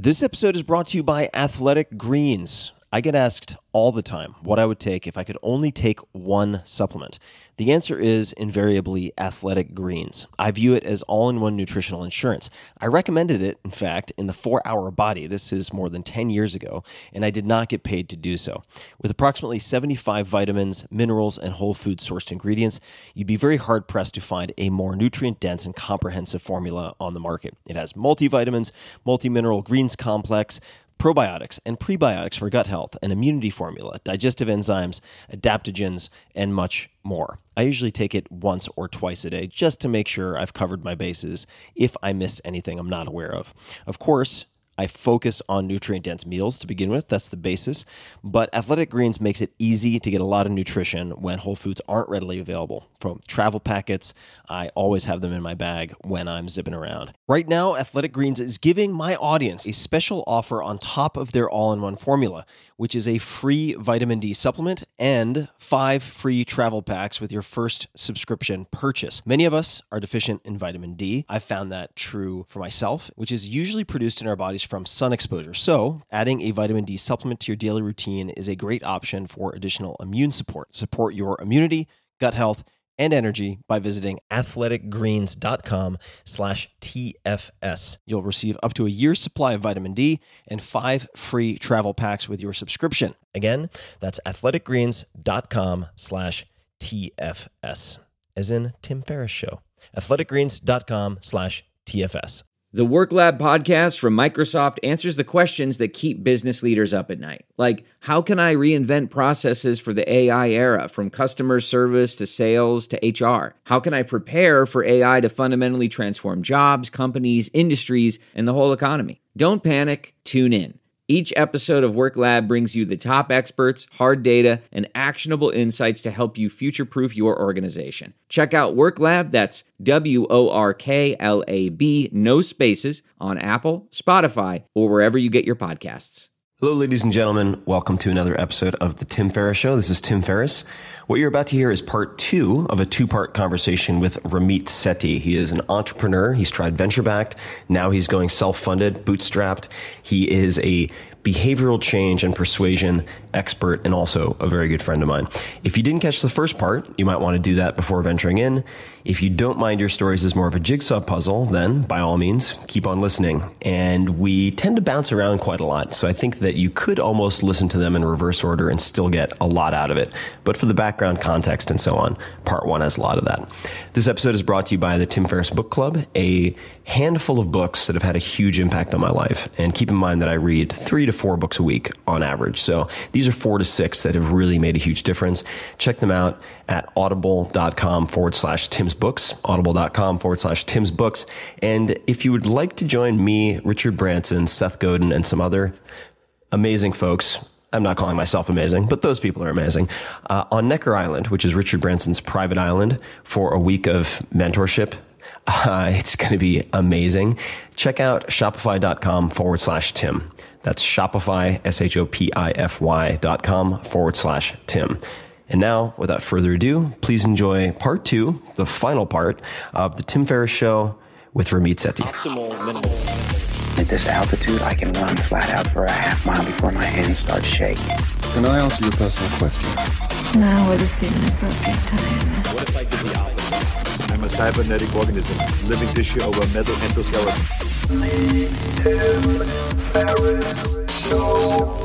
This episode is brought to you by Athletic Greens. I get asked all the time what I would take if I could only take one supplement. The answer is invariably Athletic Greens. I view it as all-in-one nutritional insurance. I recommended it, in fact, in the 4-Hour Body. This is more than 10 years ago, and I did not get paid to do so. With approximately 75 vitamins, minerals, and whole food-sourced ingredients, you'd be very hard-pressed to find a more nutrient-dense and comprehensive formula on the market. It has multivitamins, multi-mineral greens complex, probiotics and prebiotics for gut health, an immunity formula, digestive enzymes, adaptogens, and much more. I usually take it once or twice a day just to make sure I've covered my bases if I missed anything I'm not aware of. Of course, I focus on nutrient-dense meals to begin with. That's the basis. But Athletic Greens makes it easy to get a lot of nutrition when whole foods aren't readily available. From travel packets, I always have them in my bag when I'm zipping around. Right now, Athletic Greens is giving my audience a special offer on top of their all-in-one formula, which is a free vitamin D supplement and 5 free travel packs with your first subscription purchase. Many of us are deficient in vitamin D. I've found that true for myself, which is usually produced in our bodies from sun exposure. So, adding a vitamin D supplement to your daily routine is a great option for additional immune support. Support your immunity, gut health, and energy by visiting athleticgreens.com/TFS. You'll receive up to a year's supply of vitamin D and 5 free travel packs with your subscription. Again, that's athleticgreens.com/TFS, as in Tim Ferriss Show. athleticgreens.com/TFS. The Work Lab podcast from Microsoft answers the questions that keep business leaders up at night. Like, how can I reinvent processes for the AI era, from customer service to sales to HR? How can I prepare for AI to fundamentally transform jobs, companies, industries, and the whole economy? Don't panic, tune in. Each episode of Work Lab brings you the top experts, hard data, and actionable insights to help you future-proof your organization. Check out Work Lab, that's WORKLAB, no spaces, on Apple, Spotify, or wherever you get your podcasts. Hello, ladies and gentlemen. Welcome to another episode of The Tim Ferriss Show. This is Tim Ferriss. What you're about to hear is part 2 of a 2-part conversation with Ramit Sethi. He is an entrepreneur. He's tried venture-backed. Now he's going self-funded, bootstrapped. He is a behavioral change and persuasion expert and also a very good friend of mine. If you didn't catch the first part, you might want to do that before venturing in. If you don't mind your stories as more of a jigsaw puzzle, then by all means, keep on listening. And we tend to bounce around quite a lot, so I think that you could almost listen to them in reverse order and still get a lot out of it. But for the background context and so on, part 1 has a lot of that. This episode is brought to you by the Tim Ferriss Book Club, a handful of books that have had a huge impact on my life. And keep in mind that I read 3 to 4 books a week on average. So these are 4 to 6 that have really made a huge difference. Check them out at audible.com/Tim's Books, audible.com/Tim's Books. And if you would like to join me, Richard Branson, Seth Godin, and some other amazing folks, I'm not calling myself amazing, but those people are amazing, on Necker Island, which is Richard Branson's private island, for a week of mentorship, it's going to be amazing. Check out shopify.com/Tim. That's Shopify, shopify.com/Tim. And now, without further ado, please enjoy part 2, the final part of the Tim Ferriss Show with Ramit Sethi. Optimal minimal. At this altitude, I can run flat out for a half mile before my hands start shaking. Can I ask you a personal question? Now would seem an appropriate time. What if I did the opposite? I'm a cybernetic organism, living tissue over metal endoskeleton. The Tim Ferriss Show.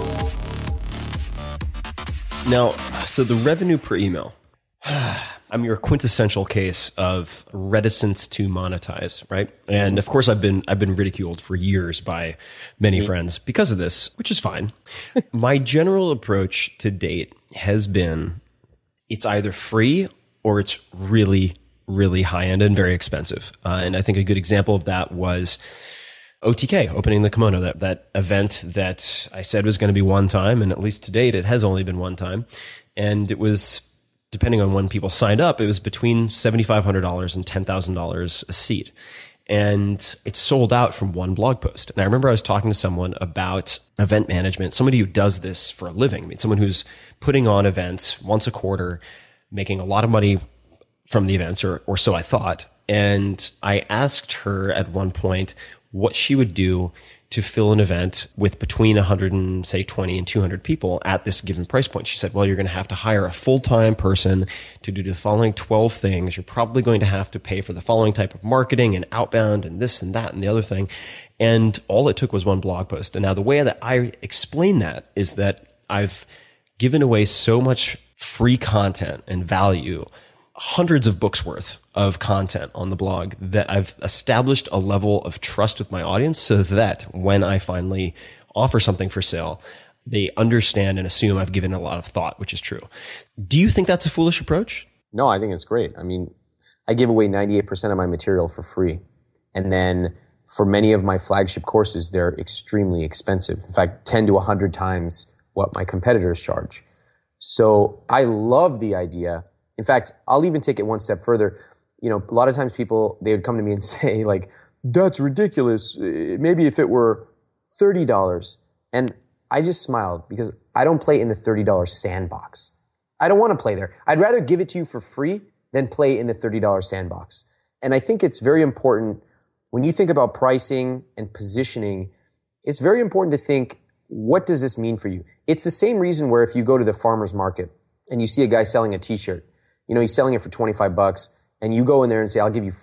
Now, so the revenue per email. I'm your quintessential case of reticence to monetize, right? And of course, I've been ridiculed for years by many friends because of this, which is fine. My general approach to date has been it's either free or it's really, really high end and very expensive. And I think a good example of that was OTK, opening the kimono, that event that I said was going to be one time, and at least to date, it has only been one time. And it was, depending on when people signed up, it was between $7,500 and $10,000 a seat. And it sold out from one blog post. And I remember I was talking to someone about event management, somebody who does this for a living. I mean, someone who's putting on events once a quarter, making a lot of money from the events, or so I thought. And I asked her at one point what she would do to fill an event with between 100 and say 20 and 200 people at this given price point. She said, well, you're going to have to hire a full-time person to do the following 12 things. You're probably going to have to pay for the following type of marketing and outbound and this and that and the other thing. And all it took was one blog post. And now the way that I explain that is that I've given away so much free content and value, hundreds of books worth of content on the blog, that I've established a level of trust with my audience so that when I finally offer something for sale, they understand and assume I've given it a lot of thought, which is true. Do you think that's a foolish approach? No, I think it's great. I mean, I give away 98% of my material for free. And then for many of my flagship courses, they're extremely expensive. In fact, 10 to 100 times what my competitors charge. So I love the idea. In fact, I'll even take it one step further. You know, a lot of times people, they would come to me and say like, that's ridiculous. Maybe if it were $30. And I just smiled because I don't play in the $30 sandbox. I don't want to play there. I'd rather give it to you for free than play in the $30 sandbox. And I think it's very important when you think about pricing and positioning, it's very important to think, what does this mean for you? It's the same reason where if you go to the farmer's market and you see a guy selling a t-shirt, you know, he's selling it for $25 and you go in there and say, I'll give you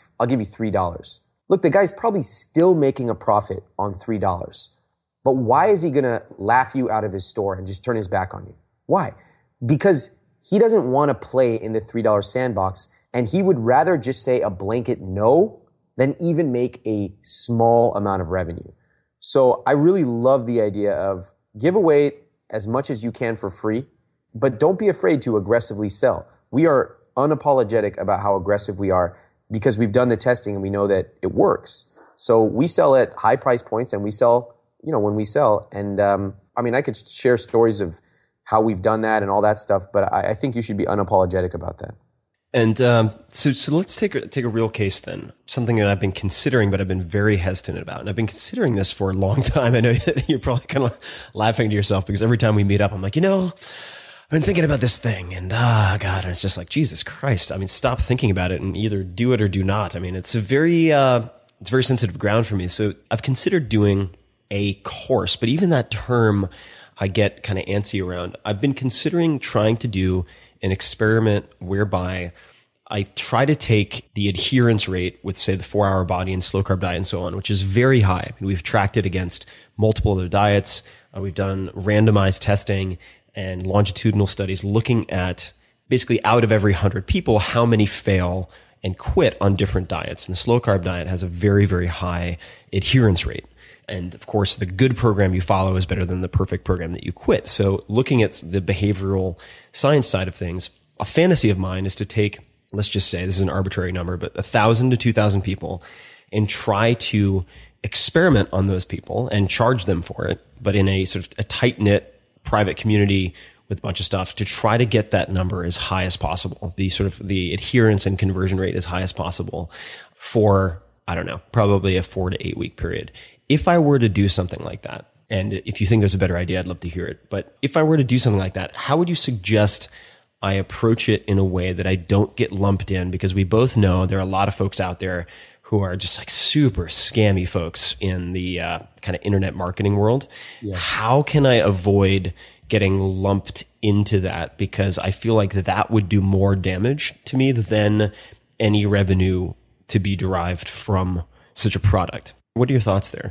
$3. Look, the guy's probably still making a profit on $3. But why is he going to laugh you out of his store and just turn his back on you? Why? Because he doesn't want to play in the $3 sandbox, and he would rather just say a blanket no than even make a small amount of revenue. So I really love the idea of give away as much as you can for free, but don't be afraid to aggressively sell. We are unapologetic about how aggressive we are because we've done the testing and we know that it works. So we sell at high price points and we sell, you know, when we sell. And I mean, I could share stories of how we've done that and all that stuff, but I think you should be unapologetic about that. And so let's take a real case then, something that I've been considering, but I've been very hesitant about. And I've been considering this for a long time. I know that you're probably kind of laughing to yourself because every time we meet up, I'm like, you know, I've been thinking about this thing and God, and it's just like, Jesus Christ. I mean, stop thinking about it and either do it or do not. I mean, it's very sensitive ground for me. So I've considered doing a course, but even that term I get kind of antsy around. I've been considering trying to do an experiment whereby I try to take the adherence rate with, say, the 4-hour body and slow carb diet and so on, which is very high. I mean, we've tracked it against multiple other diets. We've done randomized testing and longitudinal studies looking at basically out of every 100 people, how many fail and quit on different diets. And the slow carb diet has a very, very high adherence rate. And of course, the good program you follow is better than the perfect program that you quit. So looking at the behavioral science side of things, a fantasy of mine is to take, let's just say this is an arbitrary number, but 1,000 to 2,000 people and try to experiment on those people and charge them for it, but in a sort of a tight-knit private community with a bunch of stuff to try to get that number as high as possible, the sort of the adherence and conversion rate as high as possible for, I don't know, probably a 4 to 8 week period. If I were to do something like that, and if you think there's a better idea, I'd love to hear it. But if I were to do something like that, how would you suggest I approach it in a way that I don't get lumped in? Because we both know there are a lot of folks out there who are just like super scammy folks in the kind of internet marketing world. Yeah. How can I avoid getting lumped into that? Because I feel like that would do more damage to me than any revenue to be derived from such a product. What are your thoughts there?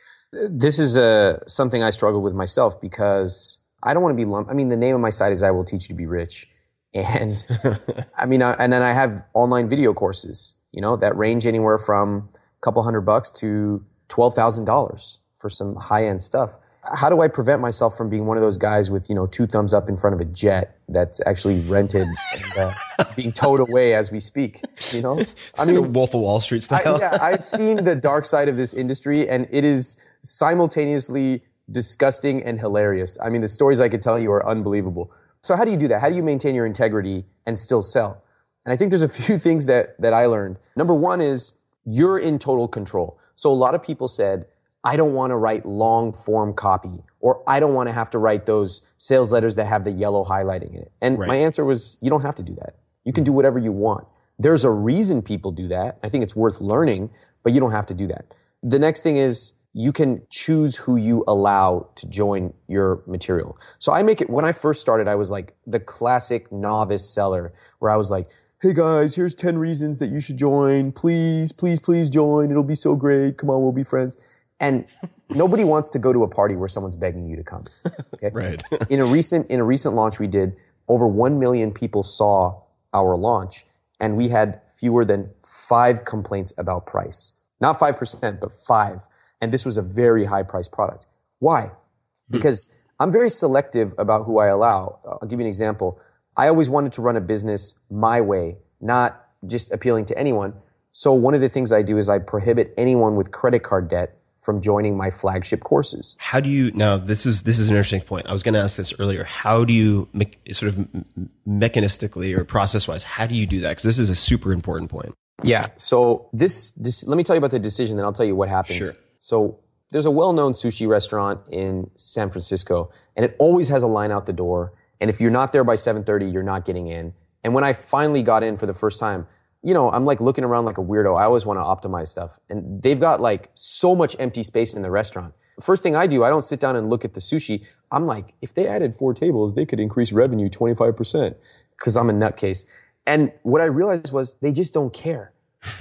This is something I struggle with myself because I don't want to be lumped. I mean, the name of my site is I Will Teach You to Be Rich. And I mean, and then I have online video courses, you know, that range anywhere from a couple $100 to $12,000 for some high-end stuff. How do I prevent myself from being one of those guys with, you know, 2 thumbs up in front of a jet that's actually rented and being towed away as we speak, you know? I mean, Wolf of Wall Street style. I've seen the dark side of this industry and it is simultaneously disgusting and hilarious. I mean, the stories I could tell you are unbelievable. So how do you do that? How do you maintain your integrity and still sell? And I think there's a few things that I learned. Number one is you're in total control. So a lot of people said, I don't want to write long form copy, or I don't want to have to write those sales letters that have the yellow highlighting in it. And my answer was, you don't have to do that. You can do whatever you want. There's a reason people do that. I think it's worth learning, but you don't have to do that. The next thing is you can choose who you allow to join your material. So I make it, when I first started, I was like the classic novice seller where I was like, hey guys, here's 10 reasons that you should join. Please, please, please join. It'll be so great. Come on, we'll be friends. And nobody wants to go to a party where someone's begging you to come. Okay. Right. In a recent launch we did, over 1 million people saw our launch, and we had fewer than 5 complaints about price. Not 5%, but 5. And this was a very high priced product. Why? Because I'm very selective about who I allow. I'll give you an example. I always wanted to run a business my way, not just appealing to anyone. So one of the things I do is I prohibit anyone with credit card debt from joining my flagship courses. How do you, now this is an interesting point. I was going to ask this earlier. How do you sort of mechanistically or process wise, how do you do that? Because this is a super important point. Yeah. So this, let me tell you about the decision, then I'll tell you what happens. Sure. So there's a well-known sushi restaurant in San Francisco, and it always has a line out the door. And if you're not there by 7:30, you're not getting in. And when I finally got in for the first time, you know, I'm like looking around like a weirdo. I always want to optimize stuff. And they've got like so much empty space in the restaurant. First thing I do, I don't sit down and look at the sushi. I'm like, if they added 4 tables, they could increase revenue 25% because I'm a nutcase. And what I realized was they just don't care.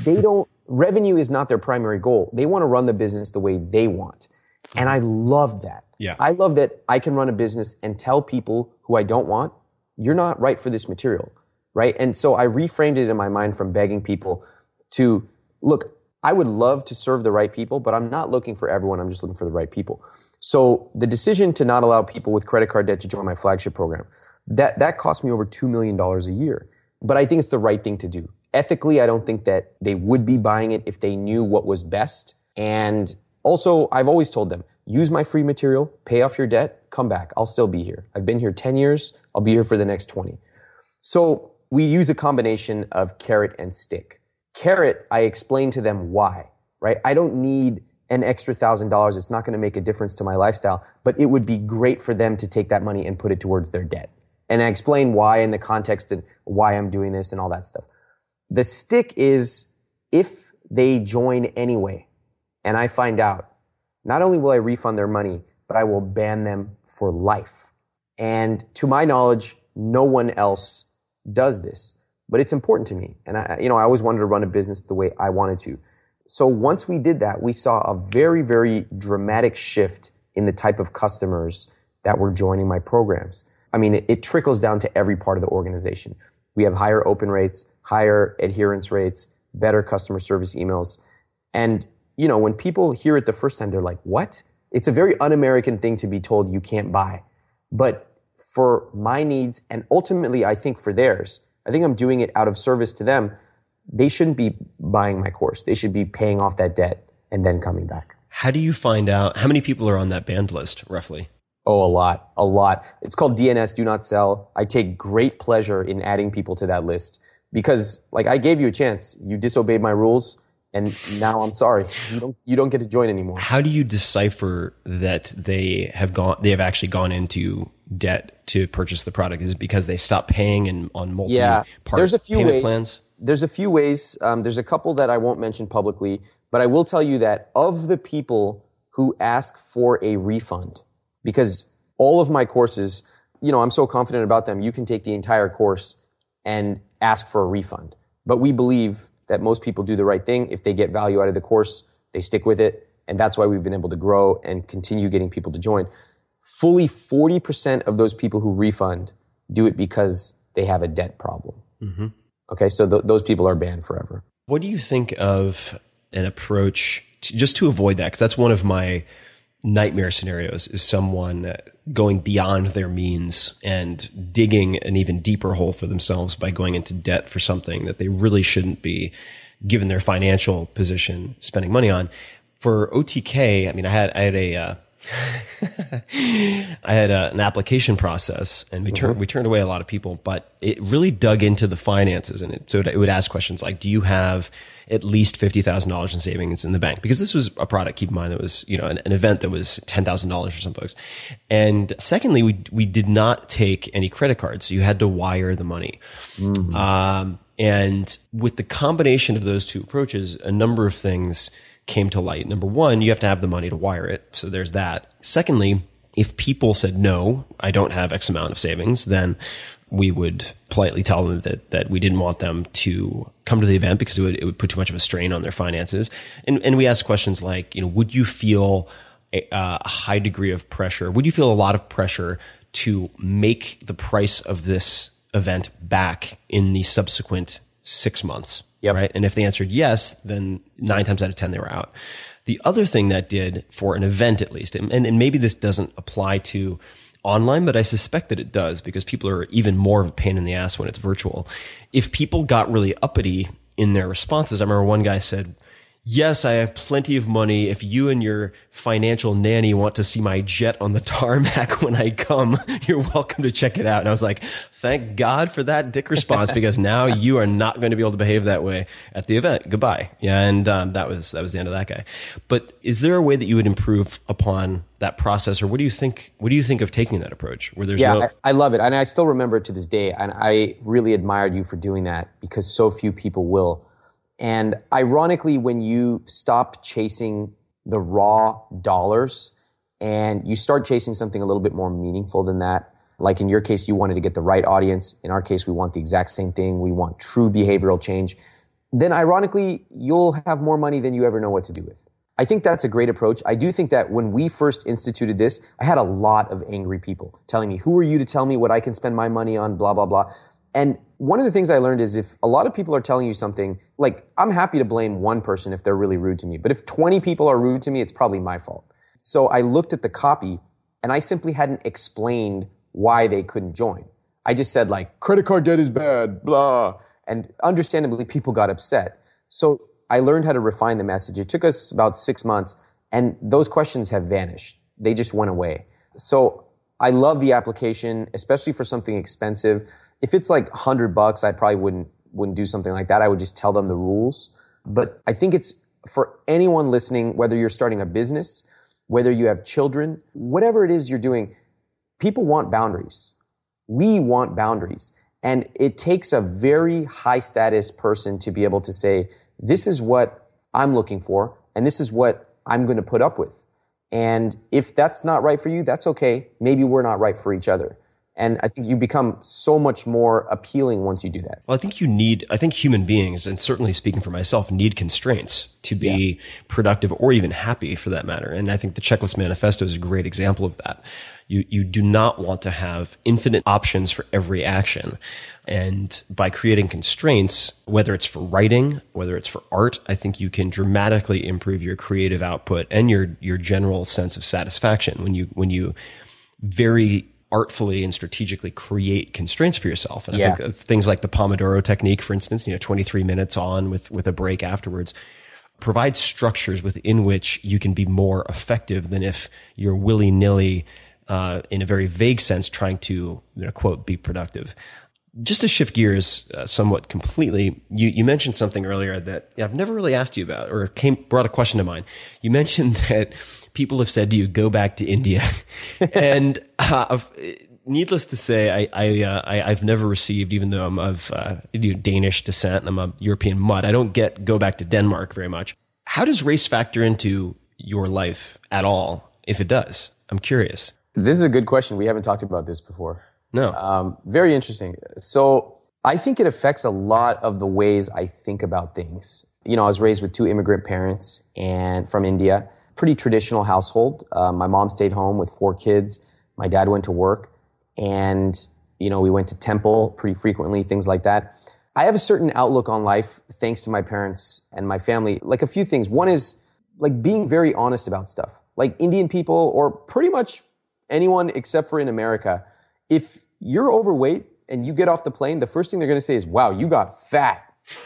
Revenue is not their primary goal. They want to run the business the way they want. And I love that. Yeah. I love that I can run a business and tell people who I don't want, you're not right for this material. Right? And so I reframed it in my mind from begging people to, look, I would love to serve the right people, but I'm not looking for everyone. I'm just looking for the right people. So the decision to not allow people with credit card debt to join my flagship program, that cost me over $2 million a year. But I think it's the right thing to do. Ethically, I don't think that they would be buying it if they knew what was best. And also, I've always told them, use my free material, pay off your debt, come back. I'll still be here. I've been here 10 years. I'll be here for the next 20. So we use a combination of carrot and stick. Carrot, I explain to them why, right? I don't need an extra $1,000. It's not going to make a difference to my lifestyle, but it would be great for them to take that money and put it towards their debt. And I explain why in the context and why I'm doing this and all that stuff. The stick is if they join anyway, and I find out, not only will I refund their money, but I will ban them for life. And to my knowledge, no one else does this, but it's important to me. And I always wanted to run a business the way I wanted to. So once we did that, we saw a very, very dramatic shift in the type of customers that were joining my programs. I mean, it trickles down to every part of the organization. We have higher open rates, higher adherence rates, better customer service emails. And, you know, when people hear it the first time, they're like, what? It's a very un-American thing to be told you can't buy. But for my needs, and ultimately, I think for theirs, I think I'm doing it out of service to them. They shouldn't be buying my course. They should be paying off that debt and then coming back. How do you find out how many people are on that banned list, roughly? Oh, a lot. It's called DNS, do not sell. I take great pleasure in adding people to that list because, like, I gave you a chance. You disobeyed my rules, and now I'm sorry. You don't get to join anymore. How do you decipher that they have actually gone into debt to purchase the product? Is it because they stopped paying and on multi-part payment plans? There's a few ways. There's a couple that I won't mention publicly, but I will tell you that of the people who ask for a refund, because all of my courses, you know, I'm so confident about them, you can take the entire course and ask for a refund. But we believe that most people do the right thing. If they get value out of the course, they stick with it. And that's why we've been able to grow and continue getting people to join. Fully 40% of those people who refund do it because they have a debt problem. Mm-hmm. Okay, so those people are banned forever. What do you think of an approach just to avoid that? Because that's one of my nightmare scenarios, is someone going beyond their means and digging an even deeper hole for themselves by going into debt for something that they really shouldn't be, given their financial position, spending money on. For OTK, I mean, I had an application process, and we turned away a lot of people, but it really dug into the finances, and it would ask questions like, do you have at least $50,000 in savings in the bank? Because this was a product, keep in mind, that was, you know, an event that was $10,000 for some folks. And secondly, we did not take any credit cards, so you had to wire the money. Mm-hmm. And with the combination of those two approaches, a number of things came to light. Number one, you have to have the money to wire it. So there's that. Secondly, if people said, no, I don't have X amount of savings, then we would politely tell them that we didn't want them to come to the event because it would put too much of a strain on their finances. And we ask questions like, would you feel a high degree of pressure? Would you feel a lot of pressure to make the price of this event back in the subsequent 6 months? Yep. Right. And if they answered yes, then 9 times out of 10, they were out. The other thing that did, for an event at least, and maybe this doesn't apply to online, but I suspect that it does because people are even more of a pain in the ass when it's virtual. If people got really uppity in their responses, I remember one guy said, yes, I have plenty of money. If you and your financial nanny want to see my jet on the tarmac when I come, you're welcome to check it out. And I was like, thank God for that dick response, because now you are not going to be able to behave that way at the event. Goodbye. Yeah. And that was the end of that guy. But is there a way that you would improve upon that process, or what do you think of taking that approach where there's I love it. And I still remember it to this day. And I really admired you for doing that because so few people will. And ironically, when you stop chasing the raw dollars and you start chasing something a little bit more meaningful than that, like in your case, you wanted to get the right audience. In our case, we want the exact same thing. We want true behavioral change. Then ironically, you'll have more money than you ever know what to do with. I think that's a great approach. I do think that when we first instituted this, I had a lot of angry people telling me, who are you to tell me what I can spend my money on, blah, blah, blah. And one of the things I learned is if a lot of people are telling you something, like I'm happy to blame one person if they're really rude to me. But if 20 people are rude to me, it's probably my fault. So I looked at the copy and I simply hadn't explained why they couldn't join. I just said like, credit card debt is bad, blah. And understandably, people got upset. So I learned how to refine the message. It took us about 6 months and those questions have vanished. They just went away. So I love the application, especially for something expensive. If it's like $100, I probably wouldn't do something like that. I would just tell them the rules. But I think it's for anyone listening, whether you're starting a business, whether you have children, whatever it is you're doing, people want boundaries. We want boundaries. And it takes a very high status person to be able to say, this is what I'm looking for, and this is what I'm going to put up with. And if that's not right for you, that's okay. Maybe we're not right for each other. And I think you become so much more appealing once you do that. Well, I think human beings, and certainly speaking for myself, need constraints to be productive or even happy for that matter. And I think the Checklist Manifesto is a great example of that. You do not want to have infinite options for every action. And by creating constraints, whether it's for writing, whether it's for art, I think you can dramatically improve your creative output and your general sense of satisfaction when you very artfully and strategically create constraints for yourself. And I think of things like the Pomodoro technique, for instance, 23 minutes on with a break afterwards, provide structures within which you can be more effective than if you're willy-nilly, in a very vague sense, trying to, quote, be productive. Just to shift gears somewhat completely, you mentioned something earlier that I've never really asked you about, or brought a question to mind. You mentioned that people have said to you, go back to India. And needless to say, I've never received, even though I'm of Danish descent and I'm a European mutt, I don't go back to Denmark very much. How does race factor into your life at all, if it does? I'm curious. This is a good question. We haven't talked about this before. No. Very interesting. So I think it affects a lot of the ways I think about things. I was raised with 2 immigrant parents and from India, pretty traditional household. My mom stayed home with 4 kids. My dad went to work and, we went to temple pretty frequently, things like that. I have a certain outlook on life thanks to my parents and my family. Like a few things. One is like being very honest about stuff. Like Indian people or pretty much anyone except for in America, if you're overweight and you get off the plane, the first thing they're going to say is, wow, you got fat.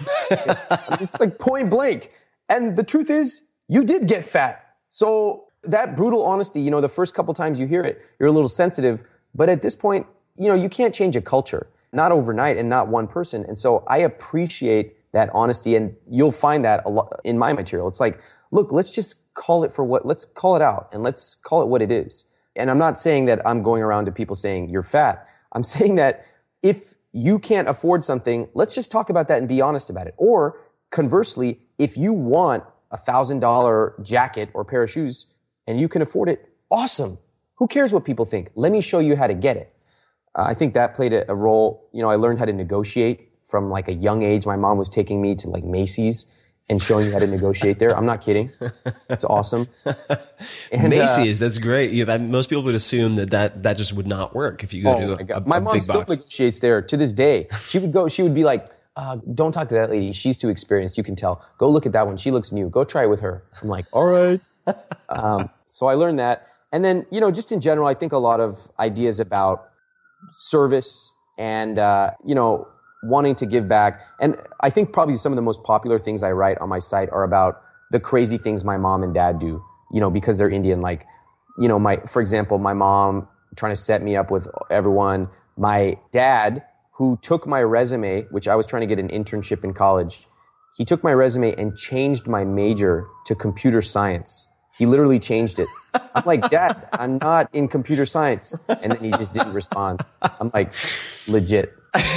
It's like point blank. And the truth is, you did get fat. So that brutal honesty, the first couple times you hear it, you're a little sensitive. But at this point, you can't change a culture, not overnight and not one person. And so I appreciate that honesty. And you'll find that a lot in my material. It's like, look, let's just let's call it out and let's call it what it is. And I'm not saying that I'm going around to people saying you're fat. I'm saying that if you can't afford something, let's just talk about that and be honest about it. Or conversely, if you want $1,000 jacket or pair of shoes and you can afford it, awesome. Who cares what people think? Let me show you how to get it. I think that played a role. You know, I learned how to negotiate from like a young age. My mom was taking me to like Macy's and showing me how to negotiate there. I'm not kidding. It's awesome. And, Macy's, that's great. Most people would assume that just would not work if you go to a my mom big still box. Negotiates there to this day. She would be like, don't talk to that lady. She's too experienced. You can tell. Go look at that one. She looks new. Go try it with her. I'm like, all right. So I learned that. And then, you know, just in general, I think a lot of ideas about service and, you know, wanting to give back. And I think probably some of the most popular things I write on my site are about the crazy things my mom and dad do, you know, because they're Indian. Like, you know, for example, my mom trying to set me up with everyone. My dad, who took my resume, which I was trying to get an internship in college, he took my resume and changed my major to computer science. He literally changed it. I'm like, Dad, I'm not in computer science. And then he just didn't respond. I'm like, legit.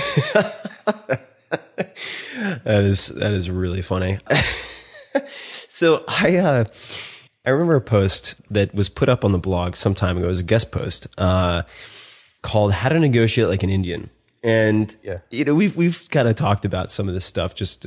That is really funny. So I remember a post that was put up on the blog some time ago. It was a guest post called "How to Negotiate Like an Indian." And you know, we've kind of talked about some of this stuff just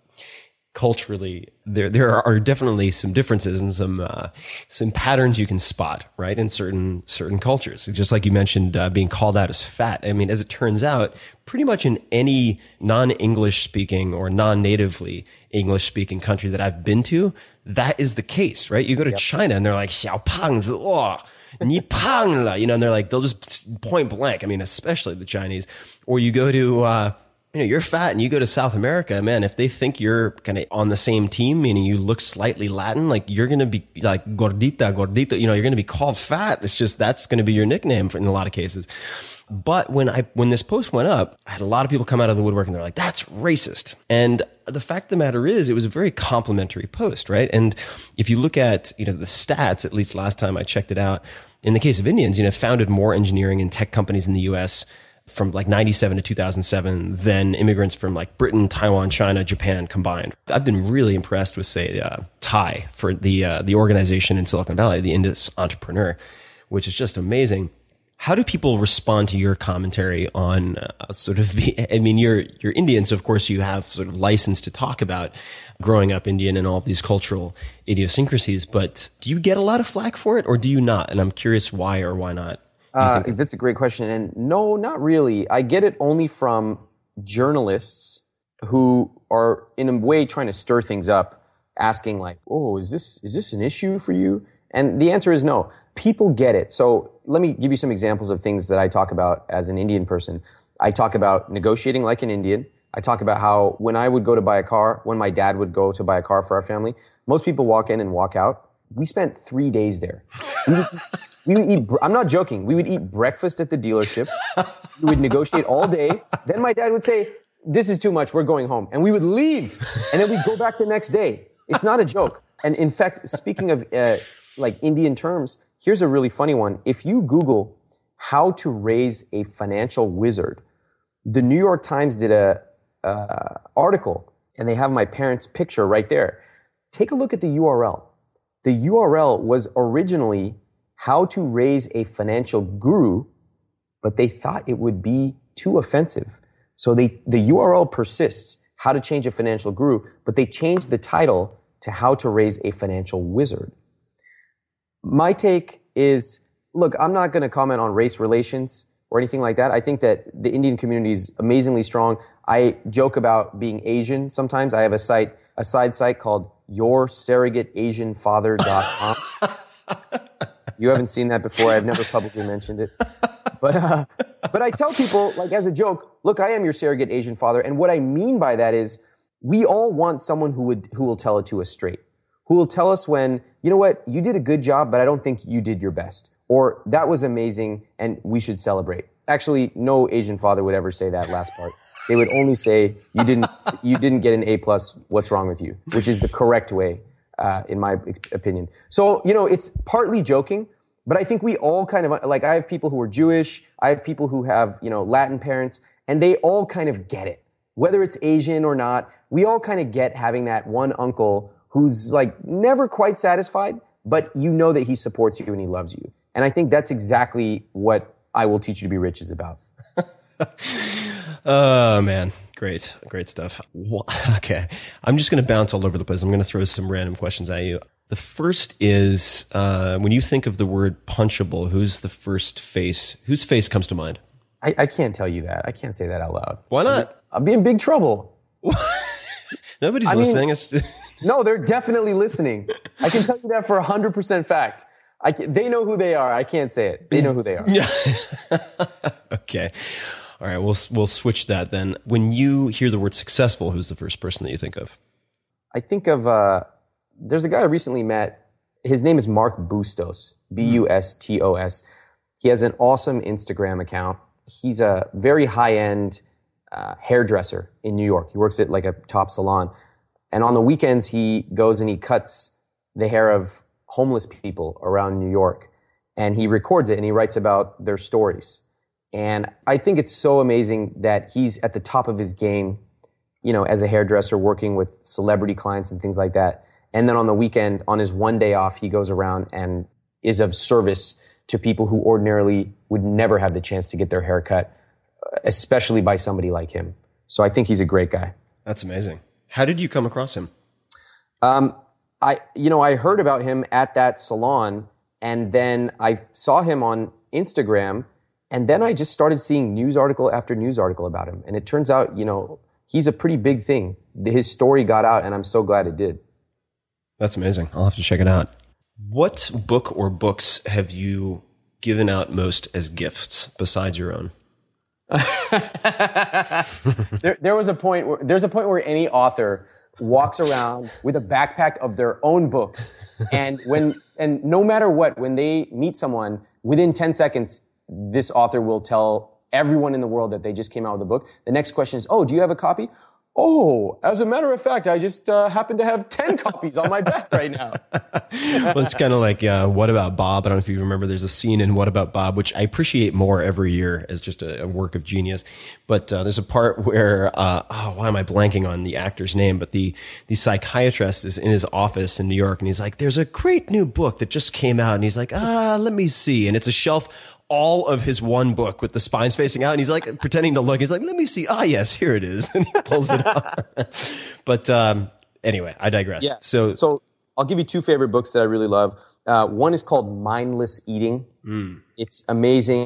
culturally. There are definitely some differences and some patterns you can spot, right, in certain cultures. Just like you mentioned, being called out as fat. I mean, as it turns out, pretty much in any non-English speaking or non-natively English speaking country that I've been to, that is the case, right? You go to China and they're like, "Xiao pang zi, oh, ni pang la," you know, and they're like, they'll just point blank. I mean, especially the Chinese. Or you go to, you know, you're fat and you go to South America, man, if they think you're kind of on the same team, meaning you look slightly Latin, like you're going to be like gordita, you know, you're going to be called fat. It's just, that's going to be your nickname in a lot of cases. But when this post went up, I had a lot of people come out of the woodwork and they're like, "That's racist." And the fact of the matter is, it was a very complimentary post, right? And if you look at, you know, the stats, at least last time I checked it out, in the case of Indians, you know, founded more engineering and tech companies in the U.S. from like 97 to 2007 than immigrants from like Britain, Taiwan, China, Japan combined. I've been really impressed with, say, TIE, for the organization in Silicon Valley, the Indus Entrepreneur, which is just amazing. How do people respond to your commentary on sort of I mean, you're Indian, so of course you have sort of license to talk about growing up Indian and all these cultural idiosyncrasies, but do you get a lot of flack for it or do you not? And I'm curious why or why not. That's a great question. And no, not really. I get it only from journalists who are in a way trying to stir things up, asking like, "Oh, is this an issue for you?" And the answer is no. People get it. So let me give you some examples of things that I talk about as an Indian person. I talk about negotiating like an Indian. I talk about how when I would go to buy a car, when my dad would go to buy a car for our family, most people walk in and walk out. We spent 3 days there. We would eat, I'm not joking, we would eat breakfast at the dealership. We would negotiate all day. Then my dad would say, "This is too much, we're going home." And we would leave. And then we'd go back the next day. It's not a joke. And in fact, speaking of like Indian terms, here's a really funny one. If you Google how to raise a financial wizard, the New York Times did a article, and they have my parents' picture right there. Take a look at the URL. The URL was originally how to raise a financial guru, but they thought it would be too offensive. So the URL persists, how to change a financial guru, but they changed the title to how to raise a financial wizard. My take is, look, I'm not going to comment on race relations or anything like that. I think that the Indian community is amazingly strong. I joke about being Asian sometimes. I have a side site called yoursurrogateasianfather.com. You haven't seen that before. I've never publicly mentioned it. But I tell people, like, as a joke, look, I am your surrogate Asian father. And what I mean by that is we all want someone who will tell it to us straight, who will tell us when, you know what, you did a good job, but I don't think you did your best. Or that was amazing and we should celebrate. Actually, no Asian father would ever say that last part. They would only say, you didn't get an A+, what's wrong with you? Which is the correct way, in my opinion. So, you know, it's partly joking, but I think we all kind of, like, I have people who are Jewish, I have people who have, you know, Latin parents, and they all kind of get it. Whether it's Asian or not, we all kind of get having that one uncle who's like never quite satisfied, but you know that he supports you and he loves you. And I think that's exactly what I Will Teach You to Be Rich is about. Oh, man. Great stuff. Okay. I'm just going to bounce all over the place. I'm going to throw some random questions at you. The first is, when you think of the word punchable, whose face comes to mind? I can't tell you that. I can't say that out loud. Why not? I'll be in big trouble. Nobody's listening. No, they're definitely listening. I can tell you that for 100% fact. They know who they are. I can't say it. They know who they are. Yeah. Okay. All right. We'll switch that then. When you hear the word successful, who's the first person that you think of? I think of, there's a guy I recently met. His name is Mark Bustos, Bustos. He has an awesome Instagram account. He's a very high-end hairdresser in New York. He works at like a top salon. And on the weekends, he goes and he cuts the hair of homeless people around New York. And he records it and he writes about their stories. And I think it's so amazing that he's at the top of his game, you know, as a hairdresser working with celebrity clients and things like that. And then on the weekend, on his one day off, he goes around and is of service to people who ordinarily would never have the chance to get their hair cut, especially by somebody like him. So I think he's a great guy. That's amazing. How did you come across him? I heard about him at that salon, and then I saw him on Instagram, and then I just started seeing news article after news article about him. And it turns out, you know, he's a pretty big thing. His story got out, and I'm so glad it did. That's amazing. I'll have to check it out. What book or books have you given out most as gifts besides your own? There's a point where any author walks around with a backpack of their own books, and no matter what, when they meet someone, within 10 seconds, this author will tell everyone in the world that they just came out with a book. The next question is, "Oh, do you have a copy?" "Oh, as a matter of fact, I just happen to have 10 copies on my back right now." Well, it's kind of like What About Bob? I don't know if you remember, there's a scene in What About Bob, which I appreciate more every year as just a work of genius. But there's a part where, why am I blanking on the actor's name? But the psychiatrist is in his office in New York, and he's like, "There's a great new book that just came out." And he's like, let me see. And it's a shelf, all of his one book with the spines facing out, and he's like pretending to look. He's like, "Let me see. Ah, yes, here it is." And he pulls it out. But anyway, I digress. Yeah. So I'll give you two favorite books that I really love. One is called Mindless Eating. It's amazing.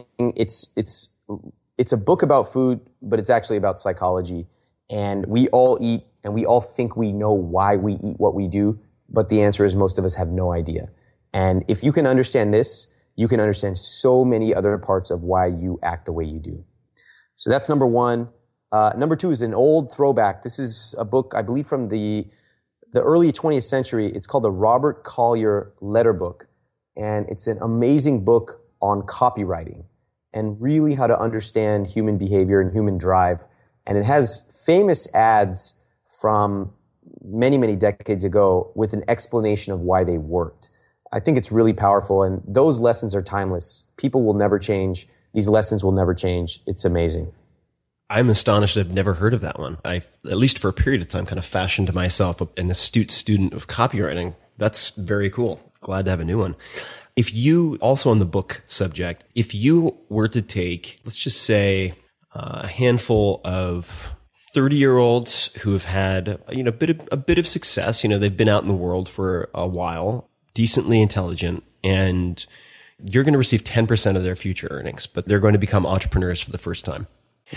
It's a book about food, but it's actually about psychology. And we all eat, and we all think we know why we eat what we do, but the answer is most of us have no idea. And if you can understand this, you can understand so many other parts of why you act the way you do. So that's number one. Number two is an old throwback. This is a book, I believe, from the early 20th century. It's called the Robert Collier Letter Book. And it's an amazing book on copywriting and really how to understand human behavior and human drive. And it has famous ads from many, many decades ago with an explanation of why they worked. I think it's really powerful, and those lessons are timeless. People will never change. These lessons will never change. It's amazing. I'm astonished I've never heard of that one. I, at least for a period of time, kind of fashioned myself an astute student of copywriting. That's very cool. Glad to have a new one. If you, also on the book subject, if you were to take, let's just say, a handful of 30-year-olds who have had, a bit of success, they've been out in the world for a while, decently intelligent, and you're going to receive 10% of their future earnings, but they're going to become entrepreneurs for the first time.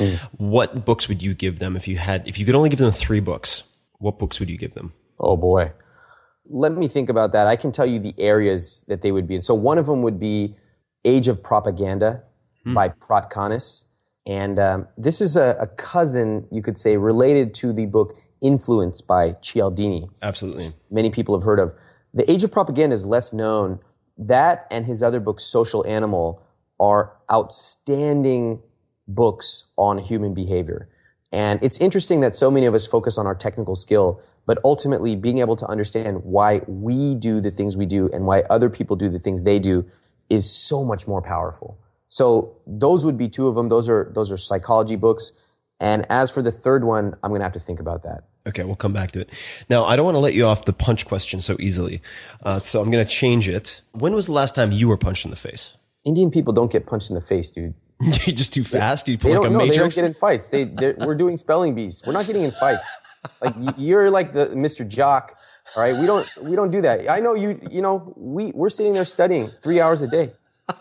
What books would you give them if you could only give them 3 books? What books would you give them? Oh boy. Let me think about that. I can tell you the areas that they would be in. So one of them would be Age of Propaganda by Prat Khanis. And this is a cousin, you could say, related to the book Influence by Cialdini. Absolutely. Many people have heard of. The Age of Propaganda is less known. That and his other book, Social Animal, are outstanding books on human behavior. And it's interesting that so many of us focus on our technical skill, but ultimately being able to understand why we do the things we do and why other people do the things they do is so much more powerful. So those would be 2 of them. Those are psychology books. And as for the third one, I'm going to have to think about that. Okay, we'll come back to it. Now, I don't want to let you off the punch question so easily, so I'm going to change it. When was the last time you were punched in the face? Indian people don't get punched in the face, dude. You just too fast? You pull They like a don't, no, they don't Matrix? get in fights. We're doing spelling bees. We're not getting in fights. Like you're like the Mr. Jock. All right, we don't do that. I know you. You know, we're sitting there studying 3 hours a day.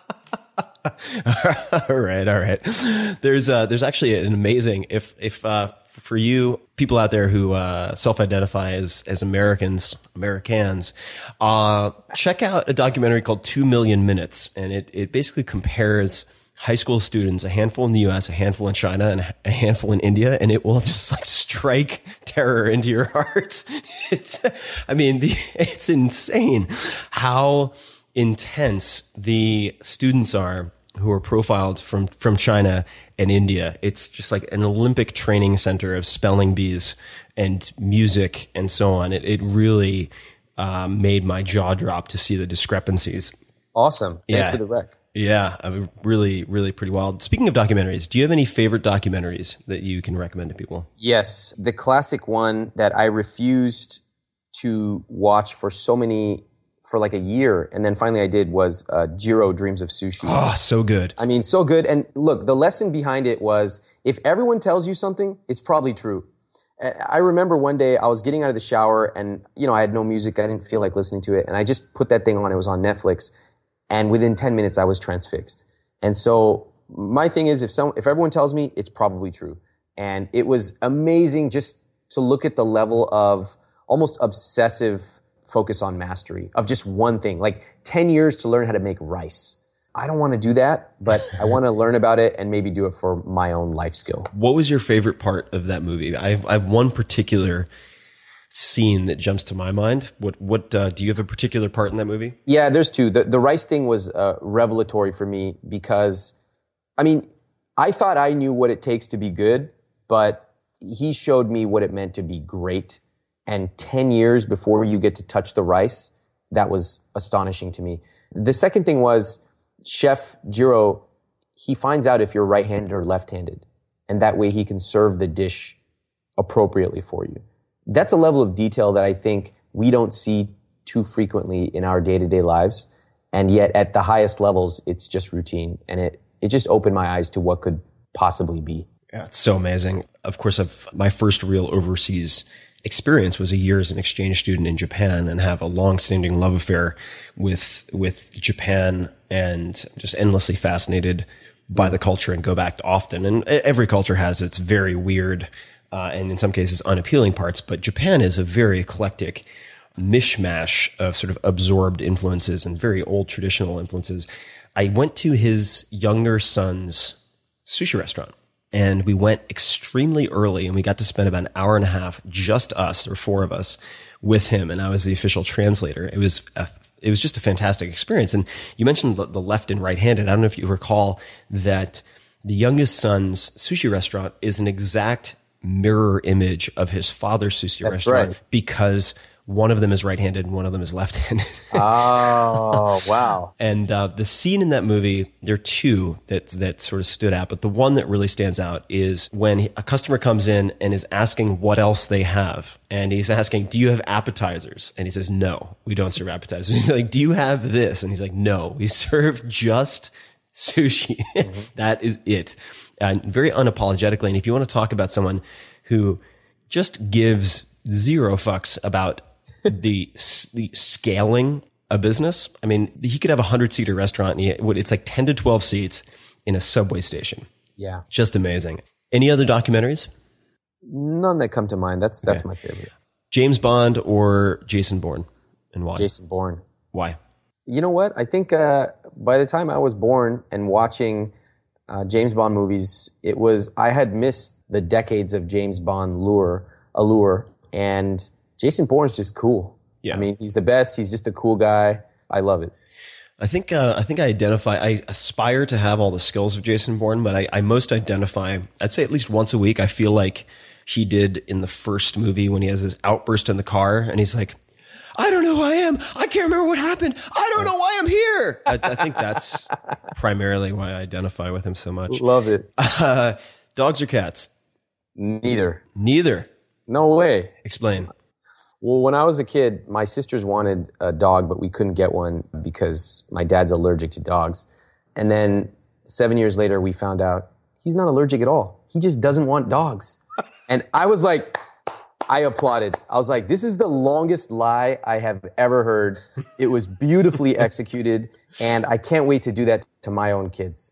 All right. There's actually an amazing, if for you people out there who self-identify as Americans, check out a documentary called 2 Million Minutes, and it basically compares high school students, a handful in the US, a handful in China, and a handful in India, and it will just like strike terror into your heart. It's insane how intense the students are who are profiled from China and India. It's just like an Olympic training center of spelling bees and music and so on. It really made my jaw drop to see the discrepancies. Awesome. Thanks for the rec. Yeah, I mean, really, really pretty wild. Speaking of documentaries, do you have any favorite documentaries that you can recommend to people? Yes. The classic one that I refused to watch for like a year, and then finally I did, was Jiro Dreams of Sushi. Oh, so good. I mean, so good. And look, the lesson behind it was, if everyone tells you something, it's probably true. I remember one day I was getting out of the shower and, I had no music. I didn't feel like listening to it. And I just put that thing on. It was on Netflix. And within 10 minutes, I was transfixed. And so my thing is, if everyone tells me, it's probably true. And it was amazing just to look at the level of almost obsessive focus on mastery of just one thing, like 10 years to learn how to make rice. I don't want to do that, but I want to learn about it and maybe do it for my own life skill. What was your favorite part of that movie? I have one particular scene that jumps to my mind. What do you have a particular part in that movie? Yeah, there's two. The rice thing was revelatory for me because, I thought I knew what it takes to be good, but he showed me what it meant to be great. And 10 years before you get to touch the rice, that was astonishing to me. The second thing was Chef Jiro, he finds out if you're right-handed or left-handed. And that way he can serve the dish appropriately for you. That's a level of detail that I think we don't see too frequently in our day-to-day lives. And yet at the highest levels, it's just routine. And it just opened my eyes to what could possibly be. Yeah, it's so amazing. Of course, my first real overseas experience was a year as an exchange student in Japan, and have a long-standing love affair with Japan, and just endlessly fascinated by the culture and go back often. And every culture has its very weird and in some cases unappealing parts, but Japan is a very eclectic mishmash of sort of absorbed influences and very old traditional influences. I went to his younger son's sushi restaurant, and we went extremely early, and we got to spend about an hour and a half, just us, or four of us, with him. And I was the official translator. It was just a fantastic experience. And you mentioned the left and right-handed. I don't know if you recall that the youngest son's sushi restaurant is an exact mirror image of his father's sushi restaurant, right, because one of them is right-handed and one of them is left-handed. Oh, wow. And the scene in that movie, there are two that sort of stood out, but the one that really stands out is when a customer comes in and is asking what else they have. And he's asking, do you have appetizers? And he says, no, we don't serve appetizers. He's like, do you have this? And he's like, no, we serve just sushi. Mm-hmm. That is it. And very unapologetically. And if you want to talk about someone who just gives zero fucks about the scaling a business, I mean, he could have a 100-seater restaurant, and it's like 10 to 12 seats in a subway station. Yeah. Just amazing. Any other documentaries? None that come to mind. That's my favorite. James Bond or Jason Bourne, and why? Jason Bourne. Why? You know what? I think by the time I was born and watching James Bond movies, I had missed the decades of James Bond allure, and Jason Bourne's just cool. Yeah. I mean, he's the best. He's just a cool guy. I love it. I think I aspire to have all the skills of Jason Bourne, but I most identify, I'd say at least once a week, I feel like he did in the first movie when he has his outburst in the car and he's like, I don't know who I am. I can't remember what happened. I don't know why I'm here. I think that's primarily why I identify with him so much. Love it. Dogs or cats? Neither. No way. Explain. Well, when I was a kid, my sisters wanted a dog, but we couldn't get one because my dad's allergic to dogs. And then 7 years later, we found out he's not allergic at all. He just doesn't want dogs. And I was like, I applauded. I was like, this is the longest lie I have ever heard. It was beautifully executed, and I can't wait to do that to my own kids.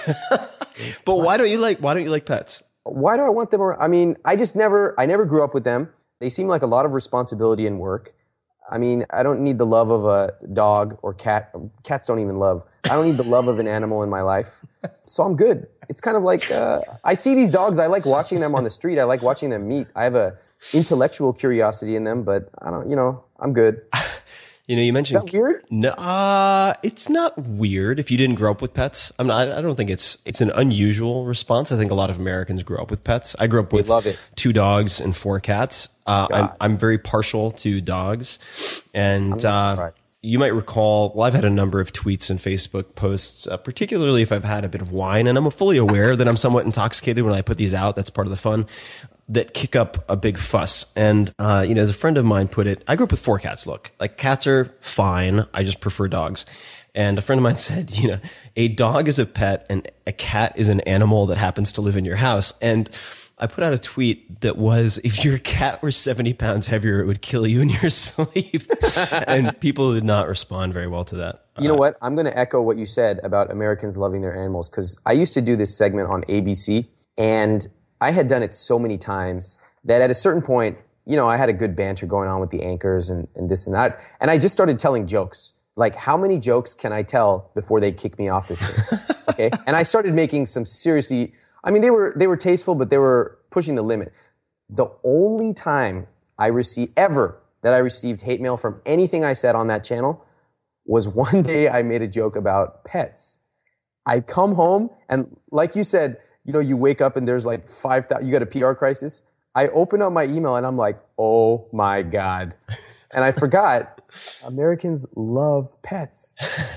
But why don't you like pets? Why do I want them around? I mean, I never grew up with them. They seem like a lot of responsibility and work. I mean, I don't need the love of a dog or cat. Cats don't even love. I don't need the love of an animal in my life. So I'm good. It's kind of like, I see these dogs. I like watching them on the street. I like watching them meet. I have a intellectual curiosity in them, but I don't, I'm good. You mentioned... Is that weird? No, it's not weird if you didn't grow up with pets. I don't think it's an unusual response. I think a lot of Americans grew up with pets. I grew up with 2 dogs and 4 cats. I'm very partial to dogs. And you might recall, well, I've had a number of tweets and Facebook posts, particularly if I've had a bit of wine, and I'm fully aware that I'm somewhat intoxicated when I put these out. That's part of the fun, that kick up a big fuss. And, as a friend of mine put it, I grew up with 4 cats. Look, like, cats are fine. I just prefer dogs. And a friend of mine said, a dog is a pet and a cat is an animal that happens to live in your house. And I put out a tweet that was, if your cat were 70 pounds heavier, it would kill you in your sleep. And people did not respond very well to that. You know what? I'm going to echo what you said about Americans loving their animals, because I used to do this segment on ABC, and I had done it so many times that at a certain point, I had a good banter going on with the anchors and this and that. And I just started telling jokes. Like, how many jokes can I tell before they kick me off this thing? Okay. And I started making some seriously, they were tasteful, but they were pushing the limit. The only time I received hate mail from anything I said on that channel was one day I made a joke about pets. I come home and, like you said, you wake up and there's like 5,000, you got a PR crisis. I open up my email and I'm like, oh my God. And I forgot Americans love pets.